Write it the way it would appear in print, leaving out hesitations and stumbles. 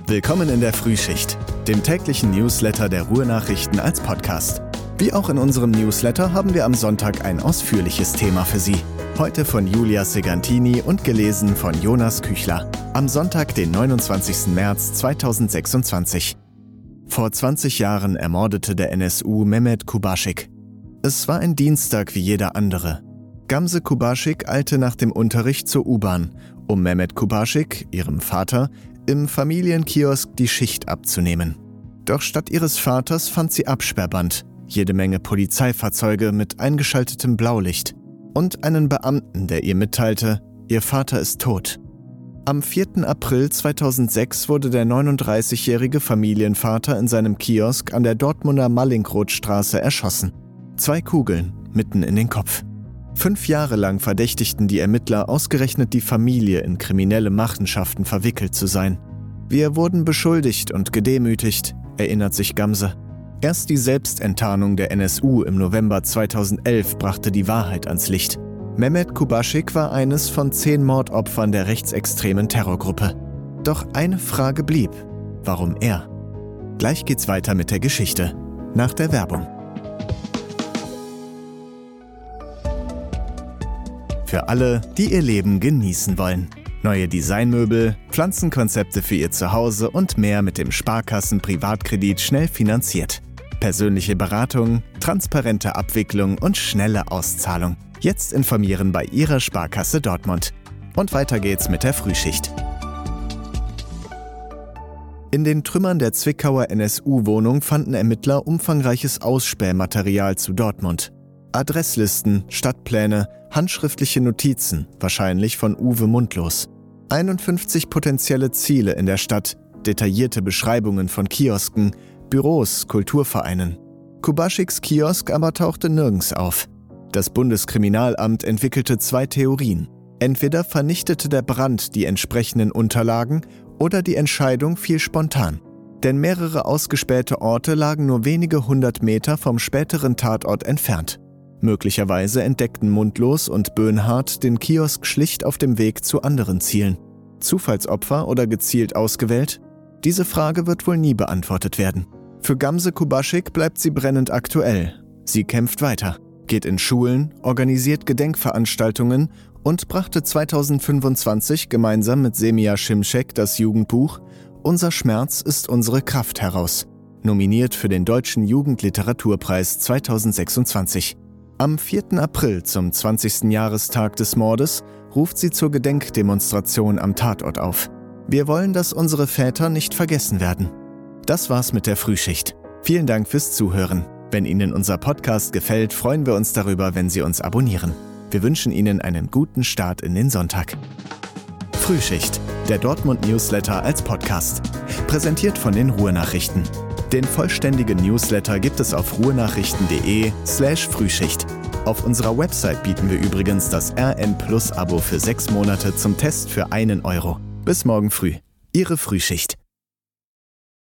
Willkommen in der Frühschicht, dem täglichen Newsletter der Ruhr-Nachrichten als Podcast. Wie auch in unserem Newsletter haben wir am Sonntag ein ausführliches Thema für Sie. Heute von Julia Segantini und gelesen von Jonas Küchler. Am Sonntag, den 29. März 2026. Vor 20 Jahren ermordete der NSU Mehmet Kubaschik. Es war ein Dienstag wie jeder andere. Gamze Kubaschik eilte nach dem Unterricht zur U-Bahn, um Mehmet Kubaschik, ihrem Vater, im Familienkiosk die Schicht abzunehmen. Doch statt ihres Vaters fand sie Absperrband, jede Menge Polizeifahrzeuge mit eingeschaltetem Blaulicht und einen Beamten, der ihr mitteilte, ihr Vater ist tot. Am 4. April 2006 wurde der 39-jährige Familienvater in seinem Kiosk an der Dortmunder Mallinckrodtstraße erschossen. 2 Kugeln mitten in den Kopf. 5 Jahre lang verdächtigten die Ermittler ausgerechnet die Familie in kriminelle Machenschaften verwickelt zu sein. Wir wurden beschuldigt und gedemütigt, erinnert sich Gamze. Erst die Selbstenttarnung der NSU im November 2011 brachte die Wahrheit ans Licht. Mehmet Kubaschik war eines von 10 Mordopfern der rechtsextremen Terrorgruppe. Doch eine Frage blieb: Warum er? Gleich geht's weiter mit der Geschichte. Nach der Werbung. Für alle, die ihr Leben genießen wollen. Neue Designmöbel, Pflanzenkonzepte für ihr Zuhause und mehr mit dem Sparkassen-Privatkredit schnell finanziert. Persönliche Beratung, transparente Abwicklung und schnelle Auszahlung. Jetzt informieren bei Ihrer Sparkasse Dortmund. Und weiter geht's mit der Frühschicht. In den Trümmern der Zwickauer NSU-Wohnung fanden Ermittler umfangreiches Ausspähmaterial zu Dortmund. Adresslisten, Stadtpläne, handschriftliche Notizen, wahrscheinlich von Uwe Mundlos. 51 potenzielle Ziele in der Stadt, detaillierte Beschreibungen von Kiosken, Büros, Kulturvereinen. Kubaschiks Kiosk aber tauchte nirgends auf. Das Bundeskriminalamt entwickelte 2 Theorien. Entweder vernichtete der Brand die entsprechenden Unterlagen oder die Entscheidung fiel spontan. Denn mehrere ausgespähte Orte lagen nur wenige 100 Meter vom späteren Tatort entfernt. Möglicherweise entdeckten Mundlos und Böhnhardt den Kiosk schlicht auf dem Weg zu anderen Zielen. Zufallsopfer oder gezielt ausgewählt? Diese Frage wird wohl nie beantwortet werden. Für Gamze Kubaschik bleibt sie brennend aktuell. Sie kämpft weiter, geht in Schulen, organisiert Gedenkveranstaltungen und brachte 2025 gemeinsam mit Semia Şimşek das Jugendbuch »Unser Schmerz ist unsere Kraft« heraus, nominiert für den Deutschen Jugendliteraturpreis 2026. Am 4. April, zum 20. Jahrestag des Mordes, ruft sie zur Gedenkdemonstration am Tatort auf. Wir wollen, dass unsere Väter nicht vergessen werden. Das war's mit der Frühschicht. Vielen Dank fürs Zuhören. Wenn Ihnen unser Podcast gefällt, freuen wir uns darüber, wenn Sie uns abonnieren. Wir wünschen Ihnen einen guten Start in den Sonntag. Frühschicht, der Dortmund-Newsletter als Podcast. Präsentiert von den Ruhr-Nachrichten. Den vollständigen Newsletter gibt es auf ruhrnachrichten.de/Frühschicht. Auf unserer Website bieten wir übrigens das RN-Plus-Abo für 6 Monate zum Test für 1 Euro. Bis morgen früh. Ihre Frühschicht.